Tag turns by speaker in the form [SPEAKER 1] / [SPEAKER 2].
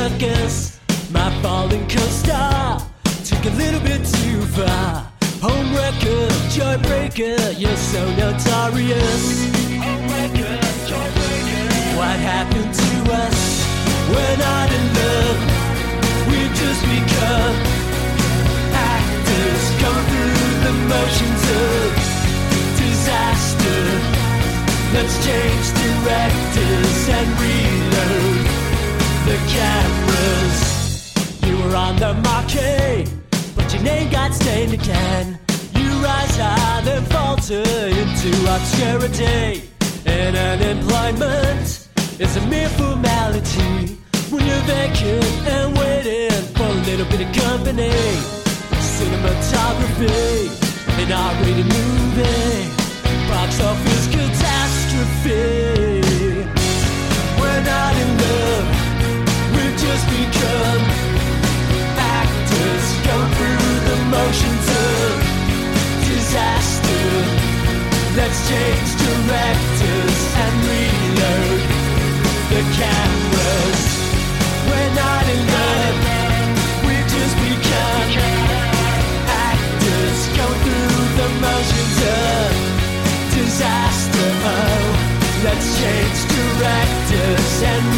[SPEAKER 1] circus. My falling co-star took a little bit too far. Homewrecker, joybreaker, you're so notorious. Homewrecker, joybreaker. What happened to us? We're not in love. We've just become actors going through the motions of disaster. Let's change directors and reload the cameras. You were on the marquee, but your name got stained again. You rise high, then falter into obscurity. And unemployment is a mere formality when you're vacant and waiting for a little bit of company. Cinematography, an R-rated movie, box office catastrophe. We're not in love, we've just become actors going through the motions of disaster. Let's change directors and reload the cameras. We're not in love, we've just become actors going through the motions of disaster. Oh, let's change directors and